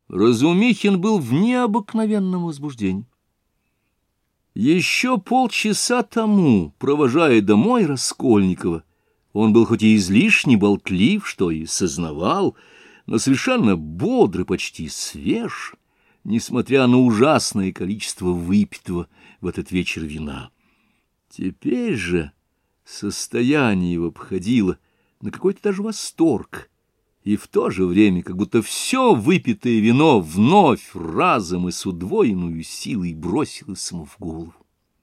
Разумихин был в необыкновенном возбуждении. Еще полчаса тому, провожая домой Раскольникова, он был хоть и излишне болтлив, что и сознавал, но совершенно бодрый, почти свеж, несмотря на ужасное количество выпитого в этот вечер вина. Теперь же состояние его походило на какой-то даже восторг, и в то же время как будто все выпитое вино вновь разом и с удвоенную силой бросилось ему в голову.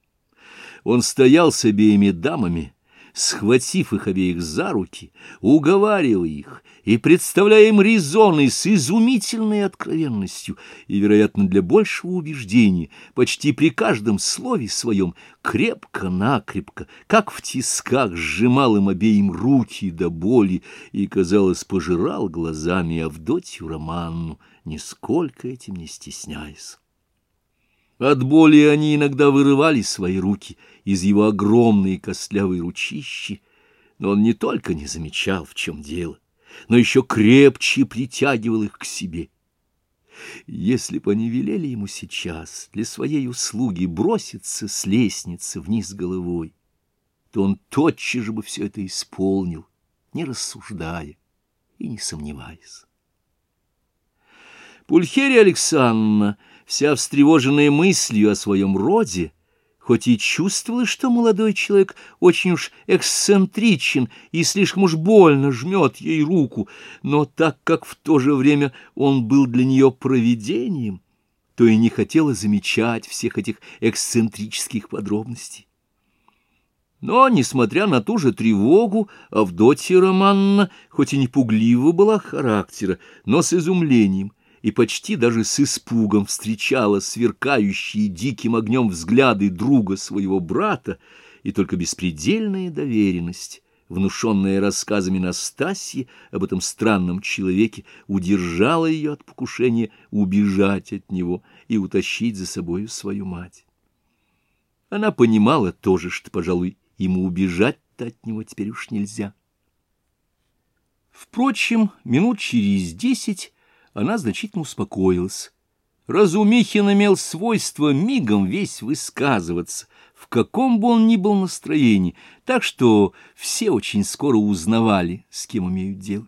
Он стоял с обеими дамами, схватив их обеих за руки, уговаривая их и представляя им резоны с изумительной откровенностью и, вероятно, для большего убеждения, почти при каждом слове своем крепко-накрепко, как в тисках, сжимал им обеим руки до боли и, казалось, пожирал глазами Авдотью Романну, нисколько этим не стесняясь. От боли они иногда вырывали свои руки из его огромной костлявой ручищи, но он не только не замечал, в чем дело, но еще крепче притягивал их к себе. Если бы они велели ему сейчас для своей услуги броситься с лестницы вниз головой, то он тотчас же бы все это исполнил, не рассуждая и не сомневаясь. Пульхерия Александровна, вся встревоженная мыслью о своем роде, хоть и чувствовала, что молодой человек очень уж эксцентричен и слишком уж больно жмет ей руку, но так как в то же время он был для нее провидением, то и не хотела замечать всех этих эксцентрических подробностей. Но, несмотря на ту же тревогу, Авдотья Романна, хоть и не пуглива была характера, но с изумлением и почти даже с испугом встречала сверкающие диким огнем взгляды друга своего брата, и только беспредельная доверенность, внушенная рассказами Настасьи об этом странном человеке, удержала ее от покушения убежать от него и утащить за собою свою мать. Она понимала тоже, что, пожалуй, ему убежать-то от него теперь уж нельзя. Впрочем, минут через 10 она значительно успокоилась. Разумихин имел свойство мигом весь высказываться, в каком бы он ни был настроении, так что все очень скоро узнавали, с кем имеют дело.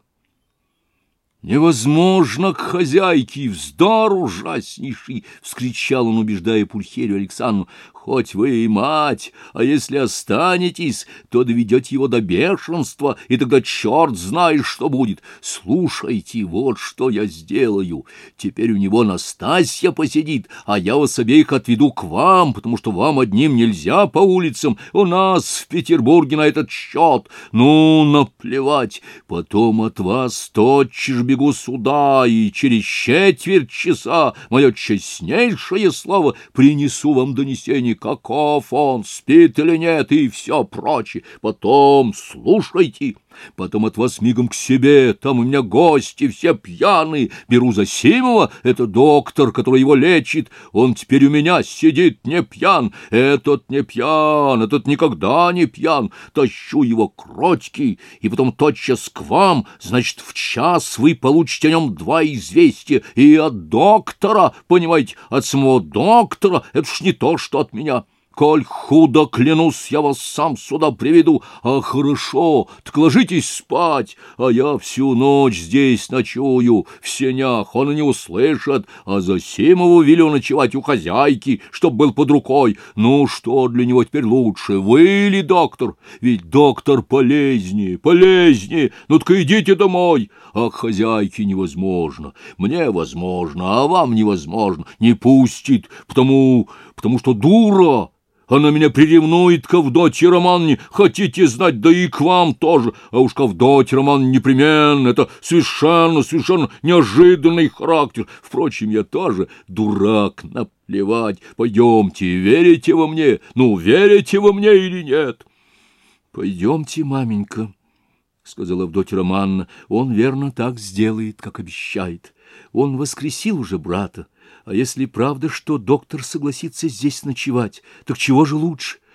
«Невозможно к хозяйке, вздор ужаснейший!» — вскричал он, убеждая Пульхерию Александровну. «Хоть вы и мать, а если останетесь, то доведете его до бешенства, и тогда черт знает, что будет. Слушайте, вот что я сделаю. Теперь у него Настасья посидит, а я вас обеих отведу к вам, потому что вам одним нельзя по улицам. У нас в Петербурге на этот счет. Ну, наплевать. Потом от вас тотчас же бегу сюда, и через четверть часа, мое честнейшее слово, принесу вам донесение, каков он, спит или нет, и все прочее. Потом слушайте, потом от вас мигом к себе, там у меня гости все пьяные, беру Засимова, это доктор, который его лечит, он теперь у меня сидит не пьян, этот не пьян, этот никогда не пьян, тащу его к Родьке, и потом тотчас к вам, значит, в час вы получите о нем 2 известия, и от доктора, понимаете, от самого доктора, это ж не то, что от меня. Коль худо, клянусь, я вас сам сюда приведу. А хорошо, так ложитесь спать, а я всю ночь здесь ночую, в сенях, он и не услышит, а Засимову велю ночевать у хозяйки, чтоб был под рукой. Ну, что для него теперь лучше, вы или доктор? Ведь доктор полезнее, полезнее. Ну, так идите домой. А к хозяйке невозможно, мне возможно, а вам невозможно. Не пустит, потому что дура. Она меня приревнует к Авдотье Романне, хотите знать, да и к вам тоже. А уж к Авдотье Романне непременно, это совершенно неожиданный характер. Впрочем, я тоже дурак, наплевать. Пойдемте, верите во мне? Ну, верите во мне или нет? Пойдемте, маменька, — сказала Авдотья Романна. Он верно так сделает, как обещает. Он воскресил уже брата. А если правда, что доктор согласится здесь ночевать, так чего же лучше?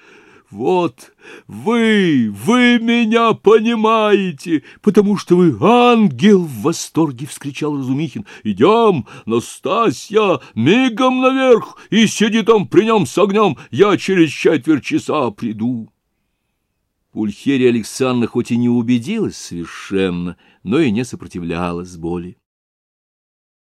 Вот вы меня понимаете, потому что вы ангел, — в восторге вскричал Разумихин. Идем, Настасья, мигом наверх, и сиди там при нем с огнем, я через четверть часа приду. Пульхерия Александровна хоть и не убедилась совершенно, но и не сопротивлялась боли.